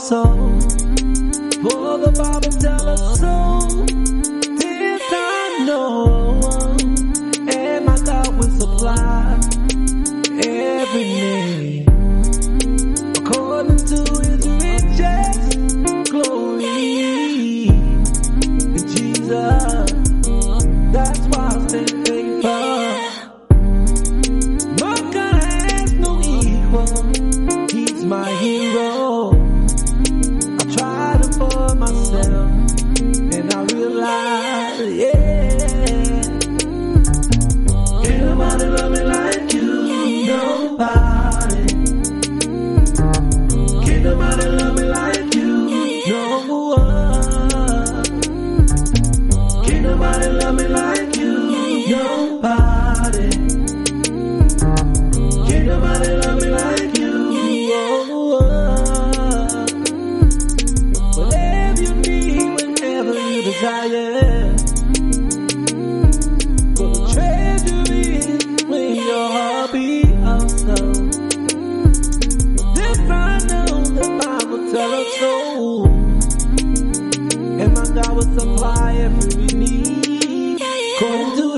soul. For the Bible tells us so. This I know, and my God will supply every need according to His riches glory in Jesus. That's why I stay faithful. My God has no equal. He's my hero. I tried it for myself, and I realized, ain't nobody love me like you, nobody. Can't nobody love me like you, no one. Can't nobody love me like you, nobody. Can't nobody love me like you, no one. Whatever you need, whenever you desire. For the treasure is when your heart beats also. This I know the Bible tells us so. And my God will supply every need. According to